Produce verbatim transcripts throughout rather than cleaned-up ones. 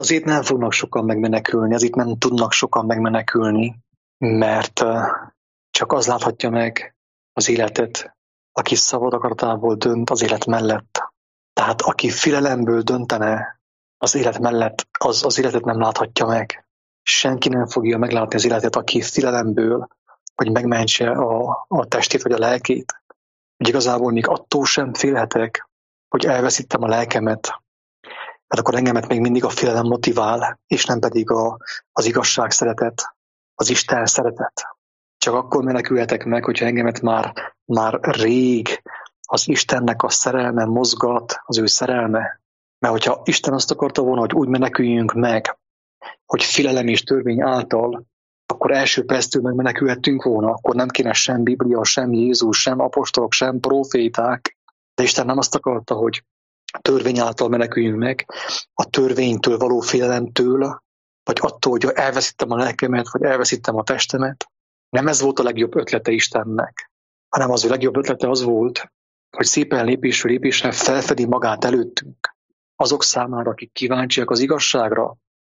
Azért nem fognak sokan megmenekülni, azért nem tudnak sokan megmenekülni, mert csak az láthatja meg az életet, aki szabad akaratából dönt az élet mellett. Tehát aki félelemből döntene az élet mellett, az az életet nem láthatja meg. Senki nem fogja meglátni az életet, aki félelemből, hogy megmentse a, a testét vagy a lelkét. Hogy igazából még attól sem félhetek, hogy elveszítem a lelkemet, mert akkor engemet még mindig a félelem motivál, és nem pedig a, az igazság szeretet, az Isten szeretet. Csak akkor menekülhetek meg, hogyha engemet már, már rég az Istennek a szerelme mozgat, az ő szerelme. Mert hogyha Isten azt akarta volna, hogy úgy meneküljünk meg, hogy félelem és törvény által, akkor első perctől meg menekülhettünk volna, akkor nem kéne sem Biblia, sem Jézus, sem apostolok, sem proféták. De Isten nem azt akarta, hogy törvény által meneküljünk meg, a törvénytől való félelemtől, vagy attól, hogy elveszítem a lelkemet, vagy elveszítem a testemet. Nem ez volt a legjobb ötlete Istennek, hanem az ő legjobb ötlete az volt, hogy szépen lépésről lépésre felfedi magát előttünk, azok számára, akik kíváncsiak az igazságra,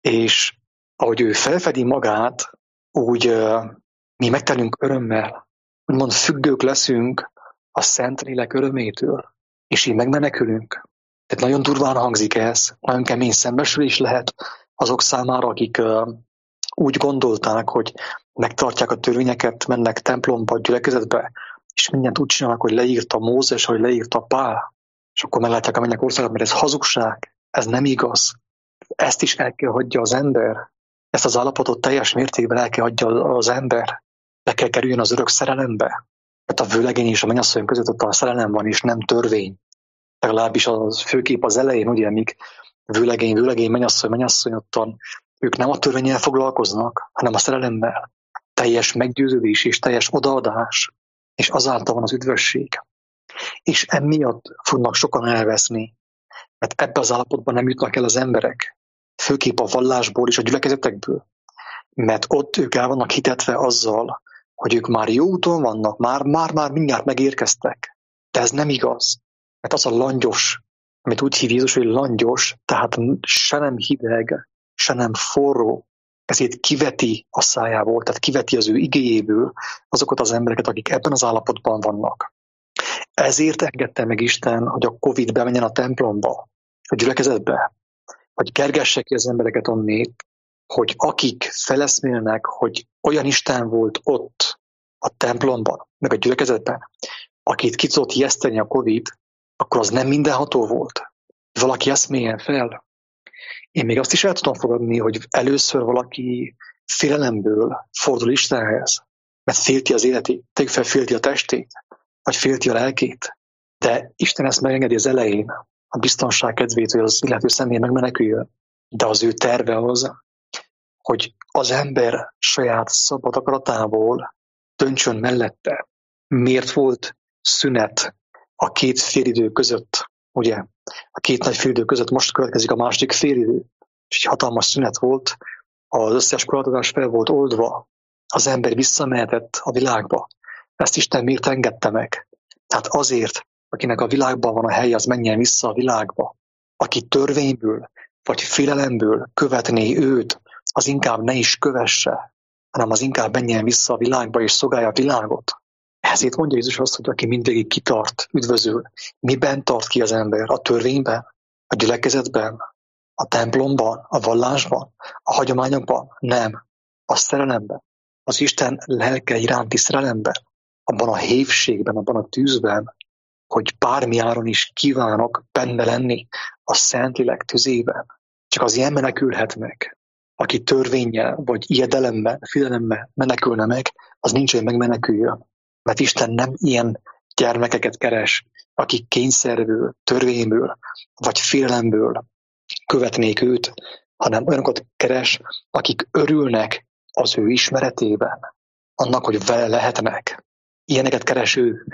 és ahogy ő felfedi magát, úgy uh, mi megtenünk örömmel, úgymond függők leszünk a Szentlélek örömétől, és így megmenekülünk. Tehát nagyon durván hangzik ez, nagyon kemény szembesülés lehet azok számára, akik uh, úgy gondolták, hogy megtartják a törvényeket, mennek templomba, gyülekezetbe, és mindent úgy csinálnak, hogy leírta Mózes, hogy leírta Pál, és akkor meglátják a mennyek országot, mert ez hazugság, ez nem igaz. Ezt is el kell hagyja az ember, ezt az állapotot teljes mértékben el kell hagyja az ember, le kell kerüljön az örök szerelembe. Tehát a vőlegény és a mennyasszony között ott a szerelem van, és nem törvény. Legalábbis az főkép az elején, ugye, míg vőlegény, vőlegény, mennyasszony, mennyasszony ottan, ők nem a törvénnyel foglalkoznak, hanem a szerelemmel. Teljes meggyőződés és teljes odaadás, és azáltal van az üdvösség. És emiatt fognak sokan elveszni, mert ebbe az állapotban nem jutnak el az emberek, főképp a vallásból és a gyülekezetekből, mert ott ők el vannak hitetve azzal, hogy ők már jó úton vannak, már, már, már mindjárt megérkeztek. De ez nem igaz, mert az a langyos, amit úgy hív Jézus, hogy langyos, tehát se nem hideg, se nem forró, ezért kiveti a szájából, tehát kiveti az ő igéjéből azokat az embereket, akik ebben az állapotban vannak. Ezért engedte meg Isten, hogy a Covid bemenjen a templomba, a gyülekezetbe, hogy kergesse ki az embereket onnét, hogy akik feleszmélnek, hogy olyan Isten volt ott a templomban, meg a gyülekezetben, akit ki tudott ijeszteni a Covid, akkor az nem mindenható volt. Valaki eszméljen fel. Én még azt is el tudom fogadni, hogy először valaki félelemből fordul Istenhez, mert félti az életét, tegyük fel, félti a testét, vagy félti a lelkét. De Isten ezt megengedi az elején, a biztonság kedvét, hogy az illető személy megmeneküljön. De az ő terve az, hogy az ember saját szabad akaratából döntsön mellette. Miért volt szünet a két félidő között? Ugye? A két nagy félidő között most következik a második félidő. És egy hatalmas szünet volt, az összes korlátozás fel volt oldva, az ember visszamehetett a világba. Ezt Isten miért engedte meg? Tehát azért, akinek a világban van a helye, az menjen vissza a világba. Aki törvényből vagy félelemből követné őt, az inkább ne is kövesse, hanem az inkább menjen vissza a világba és szolgálja a világot. Ezért mondja Jézus azt, hogy aki mindvégig kitart, üdvözül. Miben tart ki az ember? A törvényben? A gyülekezetben? A templomban? A vallásban? A hagyományokban? Nem. A szerelemben. Az Isten lelke iránti szerelemben. Abban a hévségben, abban a tűzben, hogy bármi áron is kívánok benne lenni a Szentlélek tüzében. Csak az ilyen menekülhet meg. Aki törvénnyel, vagy ijedelemben, félelemmel menekülne meg, az nincs, hogy megmeneküljön. Mert Isten nem ilyen gyermekeket keres, akik kényszerből, törvényből, vagy félelemből követnék őt, hanem olyanokat keres, akik örülnek az ő ismeretében, annak, hogy vele lehetnek. Ilyeneket keres ő.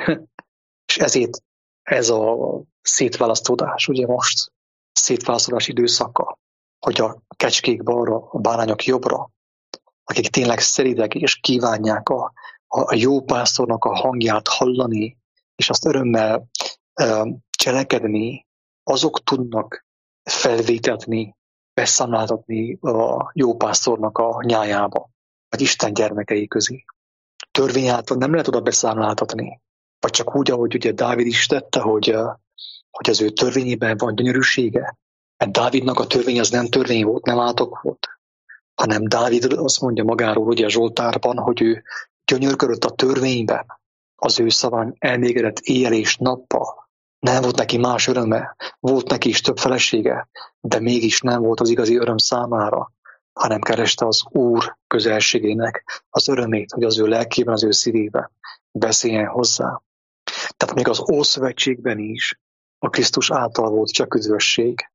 És ezért ez a szétválasztódás, ugye most szétválasztódás időszaka, hogy a kecskék balra, a bárányok jobbra, akik tényleg szelídek és kívánják a, a jó pásztornak a hangját hallani, és azt örömmel e, cselekedni, azok tudnak felvétetni beszámláltatni a jó pásztornak a nyájába, vagy Isten gyermekei közé. Törvény által nem lehet oda beszámláltatni, vagy csak úgy, ahogy ugye Dávid is tette, hogy, hogy az ő törvényében van gyönyörűsége. Mert Dávidnak a törvény az nem törvény volt, nem átok volt, hanem Dávid azt mondja magáról ugye a Zsoltárban, hogy ő gyönyörködött a törvényben, az ő szaván elmégedett éjjel és nappal. Nem volt neki más öröme, volt neki is több felesége, de mégis nem volt az igazi öröm számára, hanem kereste az Úr közelségének az örömét, hogy az ő lelkében, az ő szívében beszéljen hozzá. Tehát még az Ószövetségben is a Krisztus által volt csak üdvösség.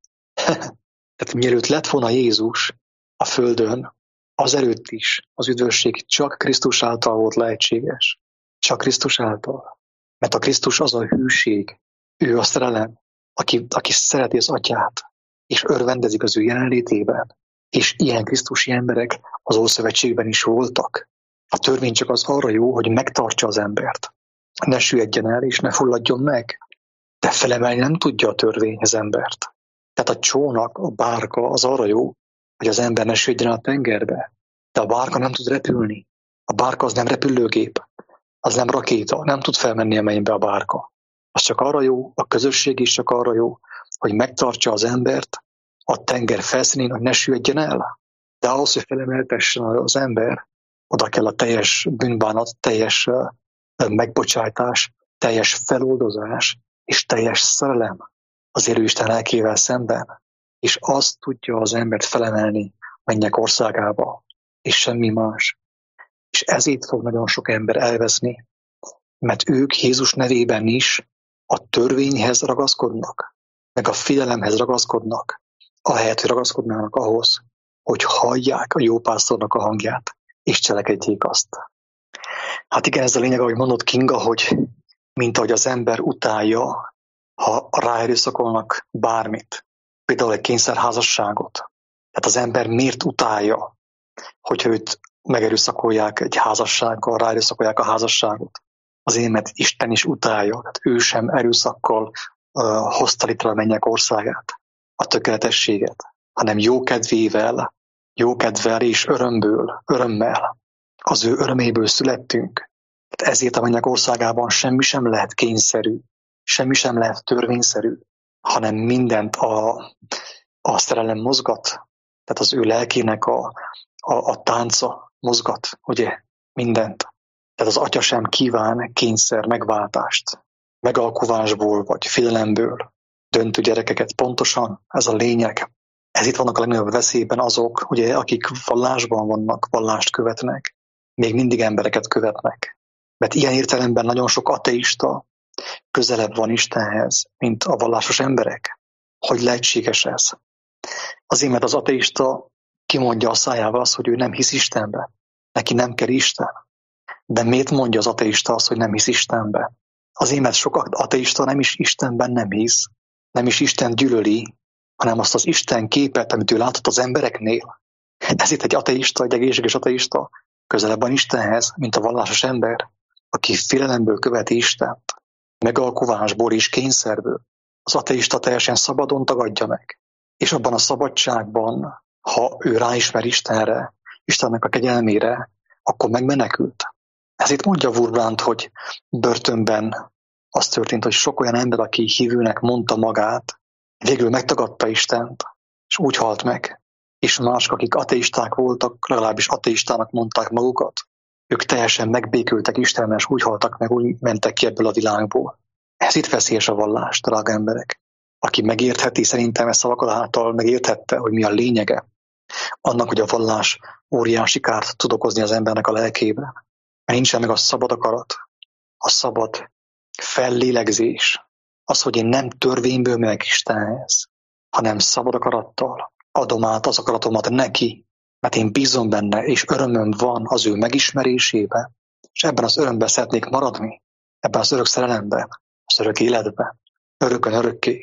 Tehát mielőtt lett volna Jézus a földön, azelőtt is az üdvösség csak Krisztus által volt lehetséges. Csak Krisztus által. Mert a Krisztus az a hűség, ő a szerelem, aki, aki szereti az atyát, és örvendezik az ő jelenlétében. És ilyen krisztusi emberek az Ószövetségben is voltak. A törvény csak az arra jó, hogy megtartsa az embert. Ne süllyedjen el, és ne fulladjon meg. De felemelni nem tudja a törvény az embert. Tehát a csónak, a bárka az arra jó, hogy az ember ne süllyedjen a tengerbe. De a bárka nem tud repülni. A bárka az nem repülőgép. Az nem rakéta. Nem tud felmenni a mennybe a bárka. Az csak arra jó, a közösség is csak arra jó, hogy megtartsa az embert a tenger felszínén, hogy ne süllyedjen el. De ahhoz, hogy felemeltessen az ember, oda kell a teljes bűnbánat, teljes megbocsájtás, teljes feloldozás és teljes szerelem az élő Isten lelkével szemben. És azt tudja az embert felemelni mennyek országába, és semmi más. És ezért fog nagyon sok ember elveszni, mert ők Jézus nevében is a törvényhez ragaszkodnak, meg a félelemhez ragaszkodnak, ahelyett, hogy ragaszkodnának ahhoz, hogy hallják a jó pásztornak a hangját, és cselekedjék azt. Hát igen, ez a lényeg, ahogy mondott Kinga, hogy mint ahogy az ember utálja, ha ráerőszakolnak bármit, például egy kényszerházasságot. Tehát az ember miért utálja, hogyha őt megerőszakolják egy házassággal, ráerőszakolják a házasságot? Azért, mert Isten is utálja, tehát ő sem erőszakkal uh, hozta létre a mennyek országát, a tökéletességet, hanem jókedvével, jókedvel és örömből, örömmel, az ő öröméből születtünk. Tehát ezért a mennyek országában semmi sem lehet kényszerű, semmi sem lehet törvényszerű, hanem mindent a, a szerelem mozgat, tehát az ő lelkének a, a, a tánca mozgat, ugye, mindent. Tehát az atya sem kíván kényszer megváltást, megalkuvásból vagy félelemből döntő gyerekeket. Pontosan ez a lényeg. Ez itt vannak a legnagyobb veszélyben azok, ugye, akik vallásban vannak, vallást követnek, még mindig embereket követnek. Mert ilyen értelemben nagyon sok ateista közelebb van Istenhez, mint a vallásos emberek. Hogy lehetséges ez? Azért, mert az ateista kimondja a szájával azt, hogy ő nem hisz Istenbe. Neki nem kell Isten. De miért mondja az ateista azt, hogy nem hisz Istenbe? Azért, mert sok ateista nem is Istenben nem hisz, nem is Isten gyűlöli, hanem azt az Isten képet, amit ő látott az embereknél. Ez itt egy ateista, egy egészséges ateista közelebb van Istenhez, mint a vallásos ember, aki félelemből követi Istent, megalkuvásból és kényszerből. Az ateista teljesen szabadon tagadja meg. És abban a szabadságban, ha ő ráismer Istenre, Istennek a kegyelmére, akkor megmenekült. Ezért mondja Wurmbrand, hogy börtönben az történt, hogy sok olyan ember, aki hívőnek mondta magát, végül megtagadta Istent, és úgy halt meg. És mások, akik ateisták voltak, legalábbis ateistának mondták magukat, ők teljesen megbékültek Istennel, és úgy haltak meg, úgy mentek ki ebből a világból. Ez itt veszélyes a vallás, drága emberek. Aki megértheti, szerintem ezt szavakkal által megérthette, hogy mi a lényege annak, hogy a vallás óriási kárt tud okozni az embernek a lelkében. Mert nincsen meg a szabad akarat, a szabad fellélegzés, az, hogy én nem törvényből megyek Istenhez, hanem szabad akarattal adom át az akaratomat neki, mert én bízom benne, és örömöm van az ő megismerésében, és ebben az örömben szeretnék maradni, ebben az örök szerelemben, az örök életben, örökön örökké.